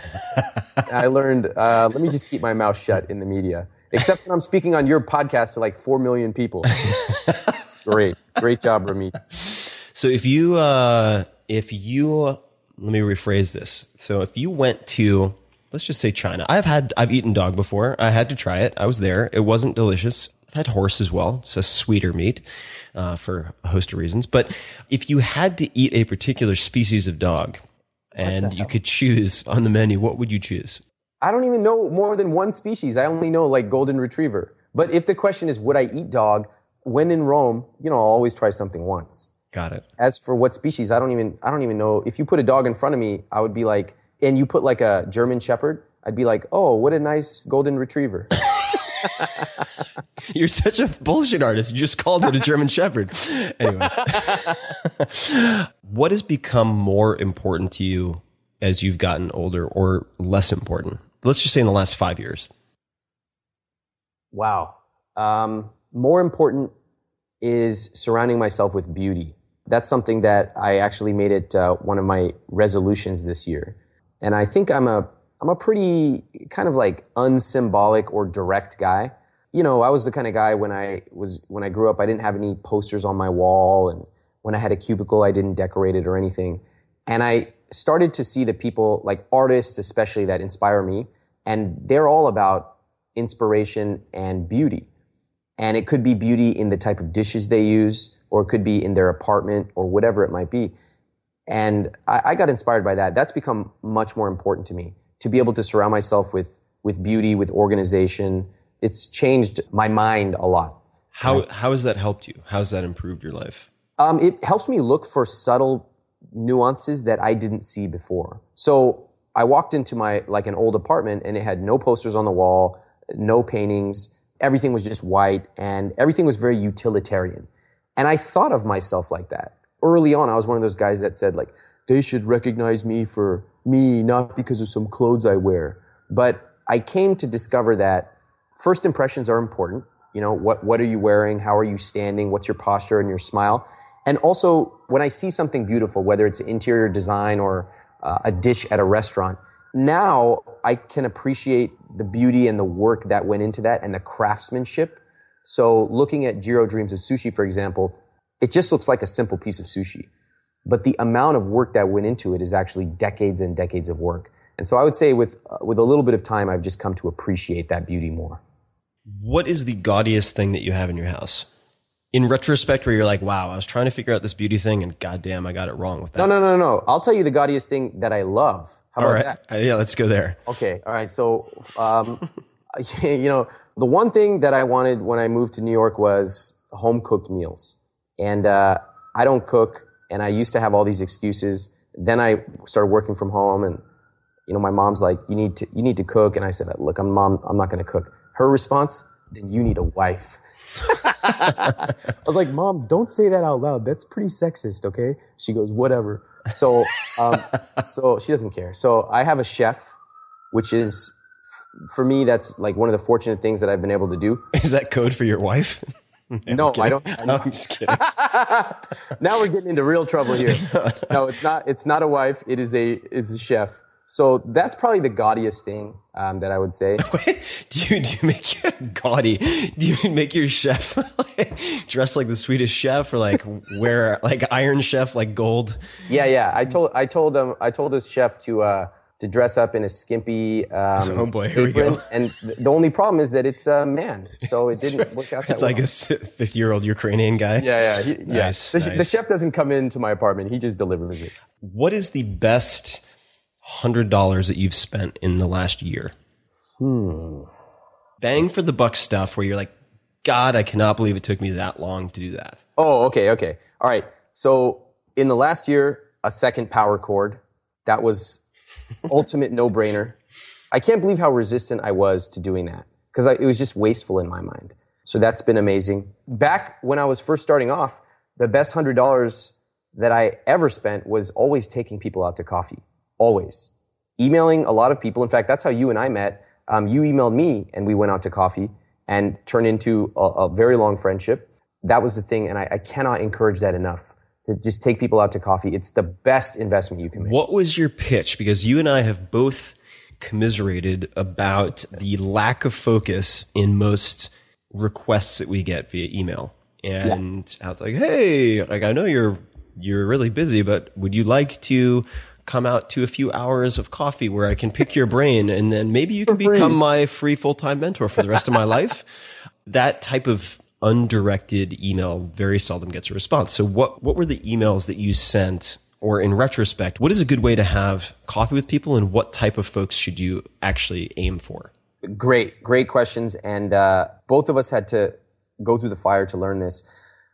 I learned, let me just keep my mouth shut in the media. Except when I'm speaking on your podcast to like 4 million people. It's great. Great job, Ramit. So if you, let me rephrase this. So if you went to, let's just say China. I've eaten dog before. I had to try it. I was there. It wasn't delicious. I've had horse as well. It's a sweeter meat, for a host of reasons. But if you had to eat a particular species of dog and you could choose on the menu, what would you choose? I don't even know more than one species. I only know like golden retriever. But if the question is, would I eat dog? When in Rome, I'll always try something once. Got it. As for what species, I don't even know. If you put a dog in front of me, I would be like, and you put like a German Shepherd, I'd be like, oh, what a nice golden retriever. You're such a bullshit artist. You just called it a German Shepherd. Anyway. What has become more important to you as you've gotten older, or less important? Let's just say in the last 5 years. Wow. More important is surrounding myself with beauty. That's something that I actually made it one of my resolutions this year. And I think I'm a pretty kind of like unsymbolic or direct guy. I was the kind of guy when I grew up, I didn't have any posters on my wall, and when I had a cubicle, I didn't decorate it or anything. And I started to see the people, like artists especially, that inspire me, and they're all about inspiration and beauty. And it could be beauty in the type of dishes they use, or it could be in their apartment, or whatever it might be. And I got inspired by that. That's become much more important to me, to be able to surround myself with beauty, with organization. It's changed my mind a lot. How has that helped you? How has that improved your life? It helps me look for subtle nuances that I didn't see before. So I walked into an old apartment, and it had no posters on the wall, no paintings. Everything was just white, and everything was very utilitarian. And I thought of myself like that. Early on, I was one of those guys that said, like, they should recognize me for me, not because of some clothes I wear. But I came to discover that first impressions are important. What are you wearing? How are you standing? What's your posture and your smile? And also, when I see something beautiful, whether it's interior design or a dish at a restaurant, now I can appreciate the beauty and the work that went into that and the craftsmanship. So looking at Jiro Dreams of Sushi, for example, it just looks like a simple piece of sushi. But the amount of work that went into it is actually decades and decades of work. And so I would say with a little bit of time, I've just come to appreciate that beauty more. What is the gaudiest thing that you have in your house? In retrospect, where you're like, wow, I was trying to figure out this beauty thing and goddamn, I got it wrong with that. No. I'll tell you the gaudiest thing that I love. How about that? Yeah, let's go there. Okay. All right. So, the one thing that I wanted when I moved to New York was home cooked meals. And I don't cook, and I used to have all these excuses. Then I started working from home, and my mom's like, you need to cook. And I said, look, I'm not going to cook. Her response, then you need a wife. I was like, Mom, don't say that out loud. That's pretty sexist, okay? She goes, whatever. So, so she doesn't care. So I have a chef, which is, for me, that's like one of the fortunate things that I've been able to do. Is that code for your wife? No, I don't. I'm just kidding. Now we're getting into real trouble here. No, it's not. It's not a wife. It's a chef. So that's probably the gaudiest thing that I would say. Do you make it gaudy? Do you make your chef dress like the Swedish chef, or like wear like Iron Chef, like gold? Yeah. I told this chef to dress up in a skimpy oh boy, here apron. we go. And the only problem is that it's a man, so it didn't work out that It's well. like a 50-year-old Ukrainian guy. Yeah. Nice. The chef doesn't come into my apartment; he just delivers it. What is the best $100 that you've spent in the last year? Bang for the buck stuff where you're like, God, I cannot believe it took me that long to do that. Oh, okay. All right. So in the last year, a second power cord. That was ultimate no-brainer. I can't believe how resistant I was to doing that because it was just wasteful in my mind. So that's been amazing. Back when I was first starting off, the best $100 that I ever spent was always taking people out to coffee. Always. Emailing a lot of people. In fact, that's how you and I met. You emailed me and we went out to coffee and turned into a very long friendship. That was the thing, and I cannot encourage that enough, to just take people out to coffee. It's the best investment you can make. What was your pitch? Because you and I have both commiserated about the lack of focus in most requests that we get via email. And I was like, hey, like I know you're really busy, but would you like to come out to a few hours of coffee where I can pick your brain, and then maybe you can become my free full-time mentor for the rest of my life? That type of undirected email very seldom gets a response. So what were the emails that you sent, or in retrospect, what is a good way to have coffee with people, and what type of folks should you actually aim for? Great questions. And both of us had to go through the fire to learn this.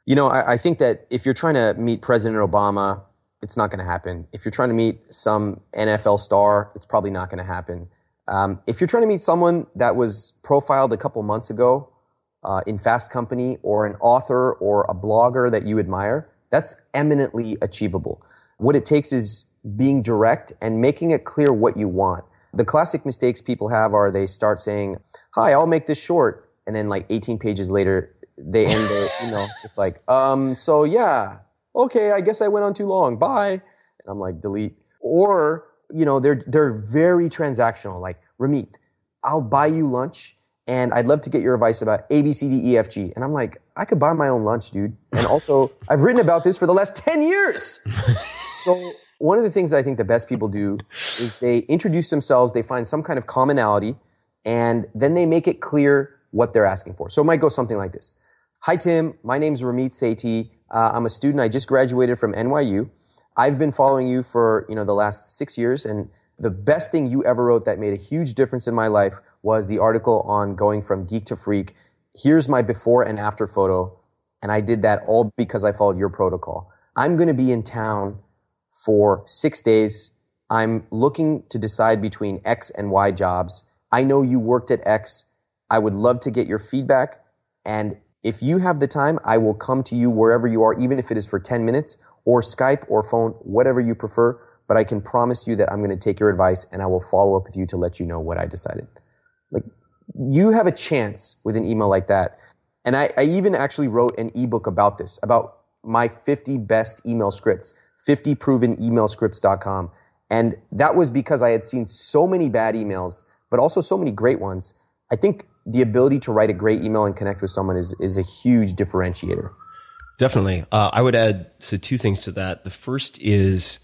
I think that if you're trying to meet President Obama, it's not going to happen. If you're trying to meet some NFL star, it's probably not going to happen. If you're trying to meet someone that was profiled a couple months ago in Fast Company, or an author or a blogger that you admire, that's eminently achievable. What it takes is being direct and making it clear what you want. The classic mistakes people have are they start saying, hi, I'll make this short. And then like 18 pages later, they end their email with like, so yeah, okay, I guess I went on too long. Bye. And I'm like, delete. Or, they're very transactional. Like, Ramit, I'll buy you lunch and I'd love to get your advice about A, B, C, D, E, F, G. And I'm like, I could buy my own lunch, dude. And also, I've written about this for the last 10 years. So one of the things I think the best people do is they introduce themselves, they find some kind of commonality, and then they make it clear what they're asking for. So it might go something like this. Hi, Tim. My name's Ramit Sethi. I'm a student. I just graduated from NYU. I've been following you for, the last 6 years, and the best thing you ever wrote that made a huge difference in my life was the article on going from geek to freak. Here's my before and after photo, and I did that all because I followed your protocol. I'm going to be in town for 6 days. I'm looking to decide between X and Y jobs. I know you worked at X. I would love to get your feedback, and if you have the time, I will come to you wherever you are, even if it is for 10 minutes, or Skype or phone, whatever you prefer. But I can promise you that I'm going to take your advice and I will follow up with you to let you know what I decided. Like, you have a chance with an email like that. And I even actually wrote an ebook about this, about my 50 best email scripts, 50provenemailscripts.com. And that was because I had seen so many bad emails, but also so many great ones. I think the ability to write a great email and connect with someone is a huge differentiator. Definitely. I would add two things to that. The first is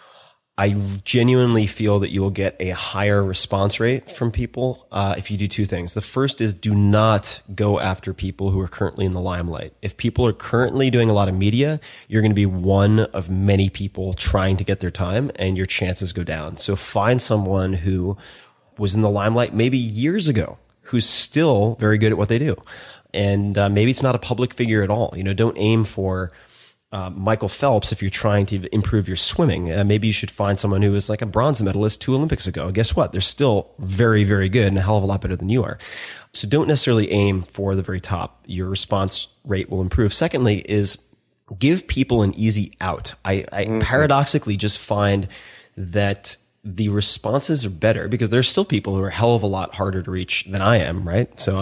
I genuinely feel that you will get a higher response rate from people if you do two things. The first is do not go after people who are currently in the limelight. If people are currently doing a lot of media, you're going to be one of many people trying to get their time, and your chances go down. So find someone who was in the limelight maybe years ago, who's still very good at what they do. And maybe it's not a public figure at all. Don't aim for Michael Phelps if you're trying to improve your swimming. Maybe you should find someone who was like a bronze medalist 2 Olympics ago. Guess what? They're still very, very good and a hell of a lot better than you are. So don't necessarily aim for the very top. Your response rate will improve. Secondly is give people an easy out. I paradoxically just find that the responses are better because there's still people who are a hell of a lot harder to reach than I am, right? So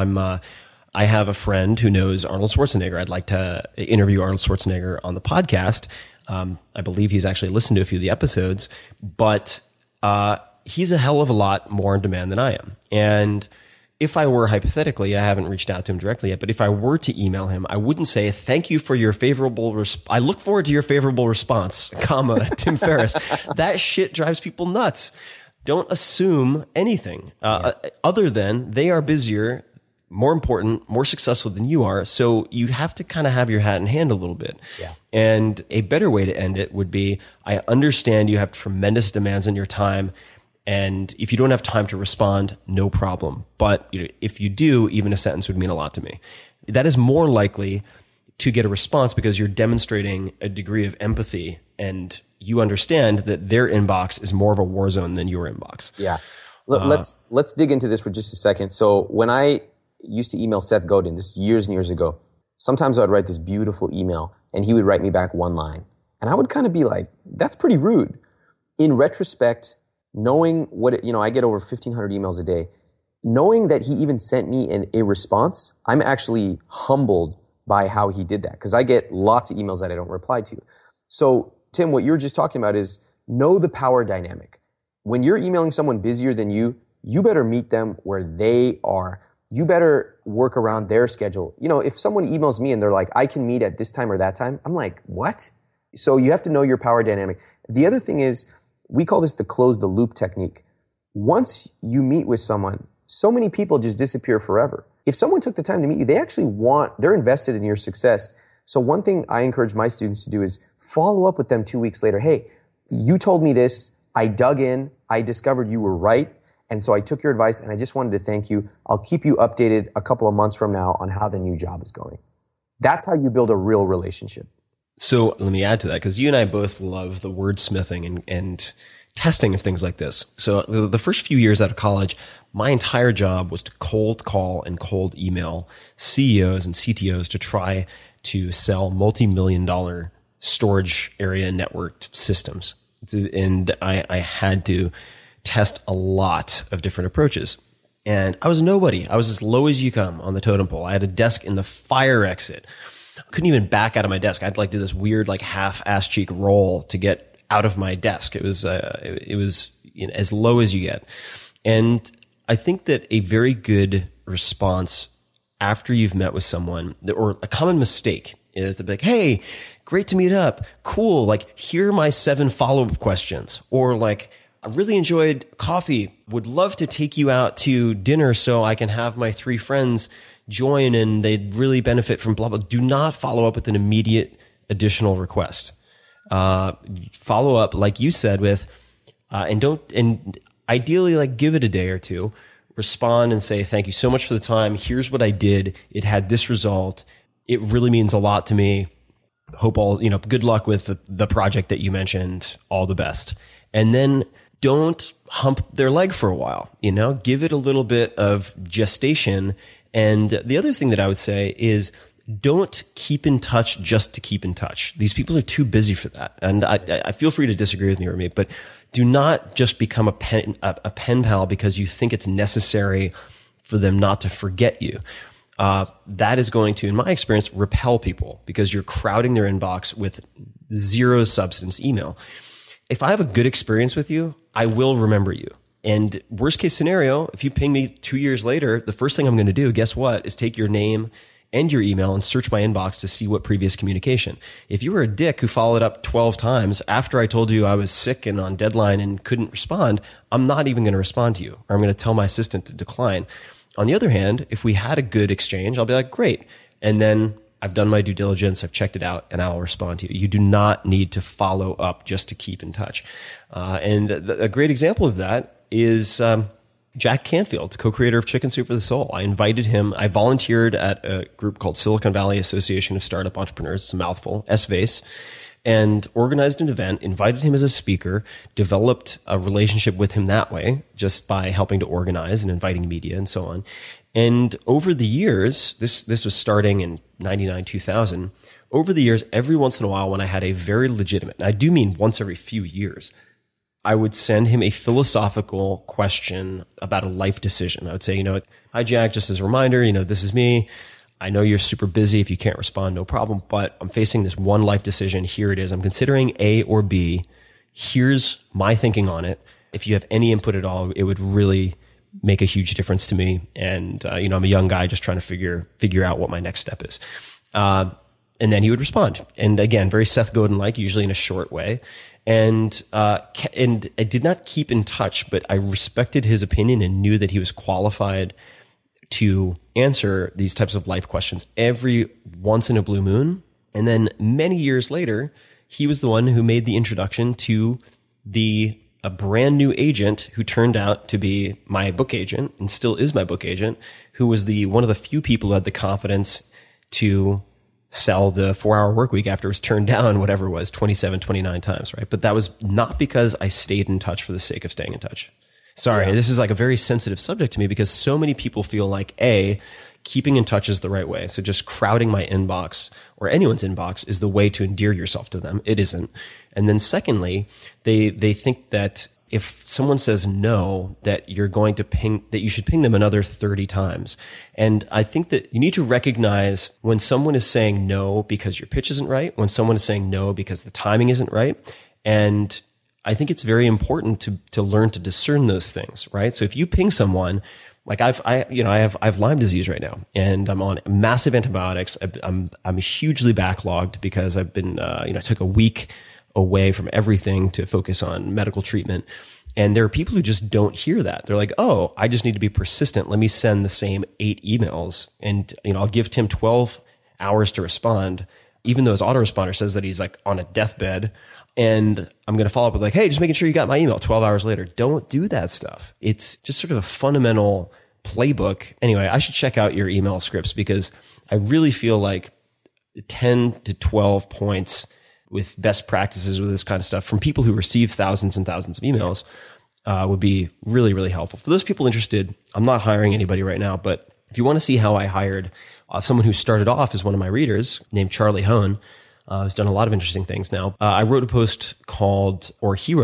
I have a friend who knows Arnold Schwarzenegger. I'd like to interview Arnold Schwarzenegger on the podcast. I believe he's actually listened to a few of the episodes, but he's a hell of a lot more in demand than I am. And if I were hypothetically, I haven't reached out to him directly yet, but if I were to email him, I wouldn't say, thank you for your favorable I look forward to your favorable response, Tim Ferriss. That shit drives people nuts. Don't assume anything other than they are busier, more important, more successful than you are. So you have to kind of have your hat in hand a little bit. Yeah. And a better way to end it would be, I understand you have tremendous demands on your time. And if you don't have time to respond, no problem. But if you do, even a sentence would mean a lot to me. That is more likely to get a response because you're demonstrating a degree of empathy and you understand that their inbox is more of a war zone than your inbox. Yeah. Let's dig into this for just a second. So when I used to email Seth Godin, this years and years ago, sometimes I would write this beautiful email and he would write me back one line. And I would kind of be like, that's pretty rude. In retrospect, knowing I get over 1,500 emails a day, knowing that he even sent me a response, I'm actually humbled by how he did that because I get lots of emails that I don't reply to. So Tim, what you're just talking about is know the power dynamic. When you're emailing someone busier than you, you better meet them where they are. You better work around their schedule. If someone emails me and they're like, I can meet at this time or that time, I'm like, what? So you have to know your power dynamic. The other thing is, we call this the close the loop technique. Once you meet with someone, so many people just disappear forever. If someone took the time to meet you, they're invested in your success. So one thing I encourage my students to do is follow up with them 2 weeks later. Hey, you told me this. I dug in. I discovered you were right. And so I took your advice and I just wanted to thank you. I'll keep you updated a couple of months from now on how the new job is going. That's how you build a real relationship. So let me add to that because you and I both love the wordsmithing and testing of things like this. So the first few years out of college, my entire job was to cold call and cold email CEOs and CTOs to try to sell multi-million-dollar storage area networked systems. And I had to test a lot of different approaches. And I was nobody. I was as low as you come on the totem pole. I had a desk in the fire exit. I couldn't even back out of my desk. I had to do this weird half ass cheek roll to get out of my desk. It was as low as you get. And I think that a very good response after you've met with someone, or a common mistake, is to be like, hey, great to meet up. Cool. Here are my 7 follow-up questions. Or I really enjoyed coffee. Would love to take you out to dinner so I can have my 3 friends join and they'd really benefit from blah, blah. Do not follow up with an immediate additional request. Follow up, like you said, with, and ideally give it a day or two, respond and say, thank you so much for the time. Here's what I did. It had this result. It really means a lot to me. Hope good luck with the project that you mentioned. All the best. And then don't hump their leg for a while, give it a little bit of gestation. And the other thing that I would say is don't keep in touch just to keep in touch. These people are too busy for that. And I feel free to disagree with me or me, but do not just become a pen pal because you think it's necessary for them not to forget you. That is going to, in my experience, repel people because you're crowding their inbox with zero substance email. If I have a good experience with you, I will remember you. And worst case scenario, if you ping me 2 years later, the first thing I'm going to do, guess what, is take your name and your email and search my inbox to see what previous communication. If you were a dick who followed up 12 times after I told you I was sick and on deadline and couldn't respond, I'm not even going to respond to you, or I'm going to tell my assistant to decline. On the other hand, if we had a good exchange, I'll be like, great. And then I've done my due diligence, I've checked it out, and I'll respond to you. You do not need to follow up just to keep in touch. And a great example of that is Jack Canfield, co-creator of Chicken Soup for the Soul. I invited him. I volunteered at a group called Silicon Valley Association of Startup Entrepreneurs. It's a mouthful, SVACE, and organized an event, invited him as a speaker, developed a relationship with him that way, just by helping to organize and inviting media and so on. And over the years, this was starting in 99, 2000. Over the years, every once in a while when I had a very legitimate, and I do mean once every few years, I would send him a philosophical question about a life decision. I would say, hi, Jack, just as a reminder, this is me. I know you're super busy. If you can't respond, no problem, but I'm facing this one life decision. Here it is. I'm considering A or B. Here's my thinking on it. If you have any input at all, it would really make a huge difference to me. And, I'm a young guy just trying to figure out what my next step is. And then he would respond. And again, very Seth Godin-like, usually in a short way. And I did not keep in touch, but I respected his opinion and knew that he was qualified to answer these types of life questions every once in a blue moon. And then many years later, he was the one who made the introduction to a brand new agent who turned out to be my book agent and still is my book agent, who was one of the few people who had the confidence to sell the 4-hour work week after it was turned down, whatever it was, 27, 29 times, right? But that was not because I stayed in touch for the sake of staying in touch. Sorry, This is like a very sensitive subject to me because so many people feel like, keeping in touch is the right way. So just crowding my inbox or anyone's inbox is the way to endear yourself to them. It isn't. And then secondly, they think that if someone says no, that you should ping them another 30 times. And I think that you need to recognize when someone is saying no because your pitch isn't right, when someone is saying no because the timing isn't right. And I think it's very important to learn to discern those things, right? So if you ping someone, like I have Lyme disease right now and I'm on massive antibiotics. I'm hugely backlogged because I've been, I took a week away from everything to focus on medical treatment. And there are people who just don't hear that. They're like, oh, I just need to be persistent. Let me send the same 8 emails and, I'll give Tim 12 hours to respond, even though his autoresponder says that he's like on a deathbed. And I'm going to follow up with like, hey, just making sure you got my email 12 hours later. Don't do that stuff. It's just sort of a fundamental playbook. Anyway, I should check out your email scripts because I really feel like 10 to 12 points with best practices with this kind of stuff from people who receive thousands and thousands of emails would be really, really helpful. For those people interested, I'm not hiring anybody right now, but if you want to see how I hired someone who started off as one of my readers named Charlie Hone, who's done a lot of interesting things now. He wrote a post called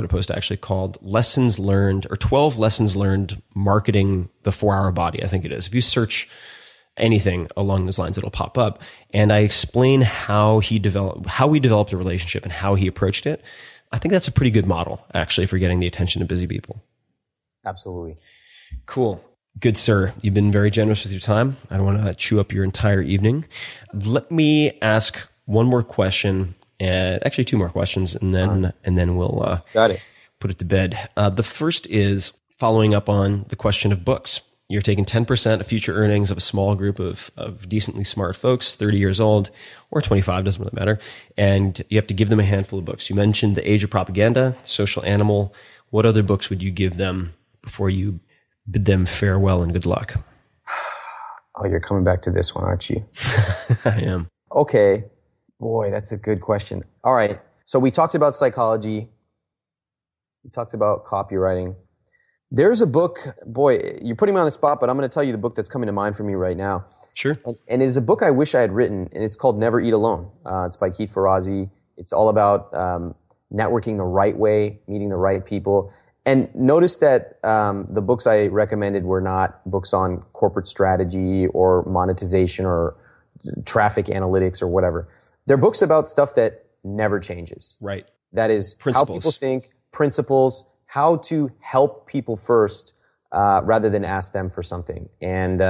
Lessons Learned or 12 Lessons Learned Marketing the 4-Hour Body. I think it is. If you search anything along those lines, it'll pop up. And I explain how we developed a relationship and how he approached it. I think that's a pretty good model actually for getting the attention of busy people. Absolutely. Cool. Good, sir. You've been very generous with your time. I don't want to chew up your entire evening. Let me ask one more question, and actually 2 more questions, and then we'll got it. Put it to bed. The first is following up on the question of books. You're taking 10% of future earnings of a small group of decently smart folks, 30 years old or 25, doesn't really matter, and you have to give them a handful of books. You mentioned The Age of Propaganda, Social Animal. What other books would you give them before you bid them farewell and good luck? Oh, you're coming back to this one, aren't you? I am. Okay. Boy, that's a good question. All right. So we talked about psychology. We talked about copywriting. There's a book, boy, you're putting me on the spot, but I'm going to tell you the book that's coming to mind for me right now. Sure. And it is a book I wish I had written, and it's called Never Eat Alone. It's by Keith Ferrazzi. It's all about networking the right way, meeting the right people. And notice that the books I recommended were not books on corporate strategy or monetization or traffic analytics or whatever. They're books about stuff that never changes. Right. That is principles. How people think, principles, how to help people first rather than ask them for something. And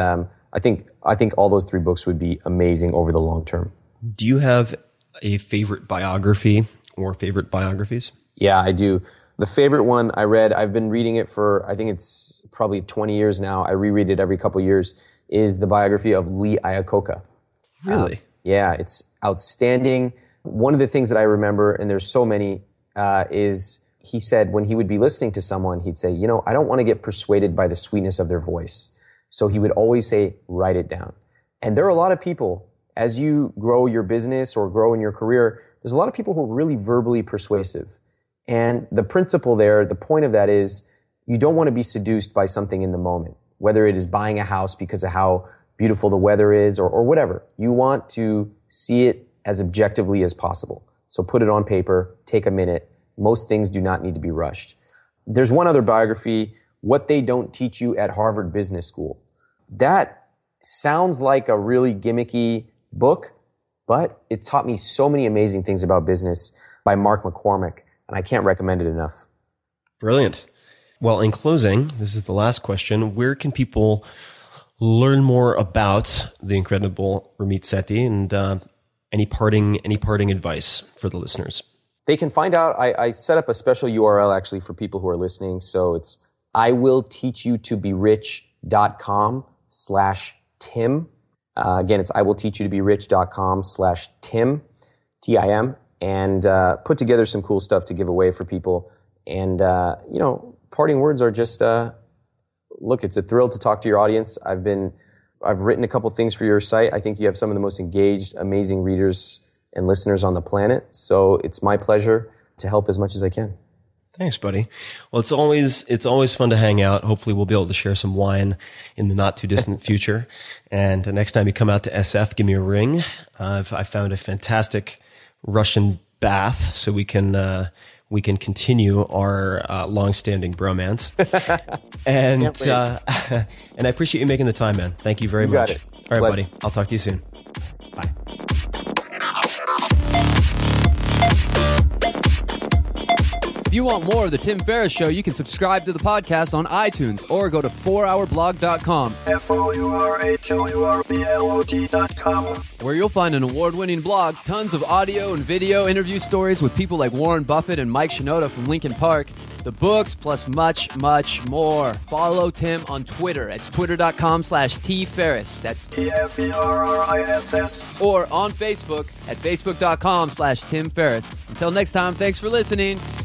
I think all those 3 books would be amazing over the long term. Do you have a favorite biography or favorite biographies? Yeah, I do. The favorite one I read, I've been reading it for, I think it's probably 20 years now. I reread it every couple years, is the biography of Lee Iacocca. Really? Yeah, it's outstanding. One of the things that I remember, and there's so many, is he said when he would be listening to someone, he'd say, I don't want to get persuaded by the sweetness of their voice. So he would always say, write it down. And there are a lot of people, as you grow your business or grow in your career, there's a lot of people who are really verbally persuasive. And the principle there, the point of that is you don't want to be seduced by something in the moment, whether it is buying a house because of how beautiful the weather is or whatever. You want to see it as objectively as possible. So put it on paper, take a minute. Most things do not need to be rushed. There's one other biography, What They Don't Teach You at Harvard Business School. That sounds like a really gimmicky book, but it taught me so many amazing things about business by Mark McCormick, and I can't recommend it enough. Brilliant. Well, in closing, this is the last question. Where can people learn more about the incredible Ramit Sethi, and any parting advice for the listeners? They can find out. I set up a special URL actually for people who are listening. So it's iwillteachyoutoberich.com/Tim. Again, it's iwillteachyoutoberich.com/Tim, Tim, and put together some cool stuff to give away for people. And, parting words are just, look, it's a thrill to talk to your audience. I've written a couple things for your site. I think you have some of the most engaged, amazing readers and listeners on the planet. So it's my pleasure to help as much as I can. Thanks, buddy. Well, it's always fun to hang out. Hopefully we'll be able to share some wine in the not too distant future. And next time you come out to SF, give me a ring. I found a fantastic Russian bath, so we can continue our long-standing bromance. And and I appreciate you making the time, man. Thank you very much. Got it. All right, Pleasure. buddy. I'll talk to you soon. Bye. If you want more of The Tim Ferriss Show, you can subscribe to the podcast on iTunes or go to 4hourblog.com. FOURHOURBLOG.com, where you'll find an award-winning blog, tons of audio and video interview stories with people like Warren Buffett and Mike Shinoda from Linkin Park, the books, plus much, much more. Follow Tim on Twitter. It's twitter.com/TFerriss. That's TFERRISS. or on Facebook at facebook.com/Tim Ferriss. Until next time, thanks for listening.